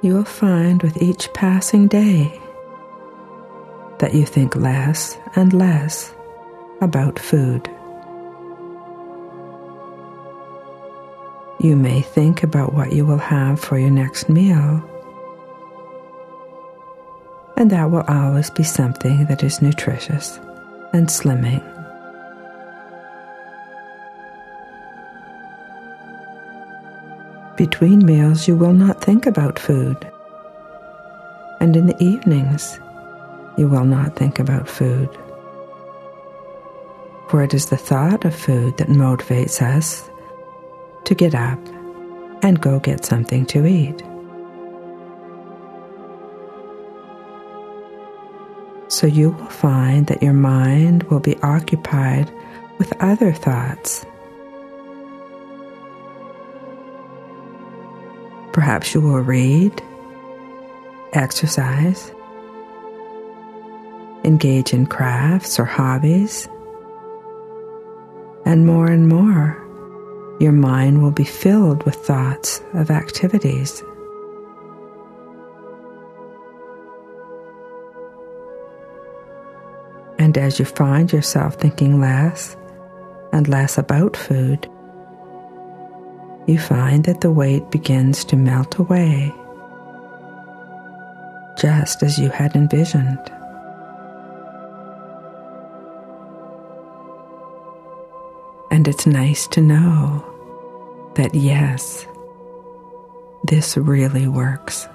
you will find with each passing day that you think less and less about food. You may think about what you will have for your next meal, and that will always be something that is nutritious and slimming. Between meals, you will not think about food, and in the evenings, you will not think about food. For it is the thought of food that motivates us to get up and go get something to eat. So you will find that your mind will be occupied with other thoughts. Perhaps you will read, exercise, engage in crafts or hobbies, and more, your mind will be filled with thoughts of activities. And as you find yourself thinking less and less about food, you find that the weight begins to melt away, just as you had envisioned. And it's nice to know that yes, this really works.